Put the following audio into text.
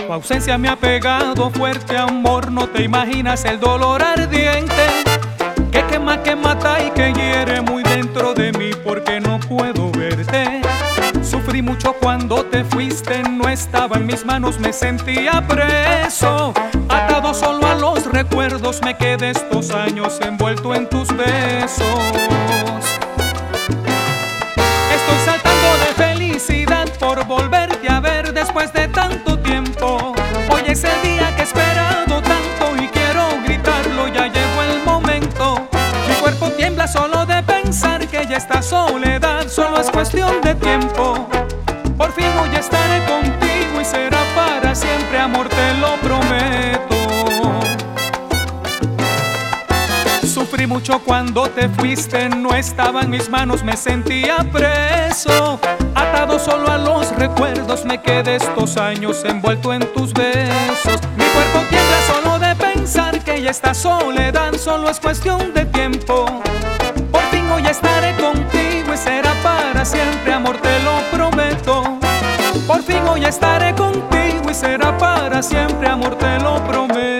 Tu ausencia me ha pegado fuerte, amor, no te imaginas el dolor ardiente que quema, que mata y que hiere muy dentro de mí porque no puedo verte. Sufrí mucho cuando te fuiste, no estaba en mis manos, me sentía preso, atado solo a los recuerdos, me quedé estos años envuelto en tus besos. Estoy saltando de felicidad por volverte a ver después de tanto tiempo. Hoy es el día que he esperado tanto y quiero gritarlo, ya llegó el momento. Mi cuerpo tiembla solo de pensar que ya esta soledad solo es cuestión de tiempo. Por fin hoy estaré contigo y será para siempre, amor, te lo prometo. Sufrí mucho cuando te fuiste, no estaba en mis manos, me sentía preso, atado solo a los recuerdos, me quedé estos años envuelto en tus besos. Mi cuerpo tiembla solo de pensar que ya esta soledad solo es cuestión de tiempo. Por fin hoy estaré contigo y será para siempre, amor, te lo prometo. Por fin hoy estaré contigo y será para siempre, amor, te lo prometo.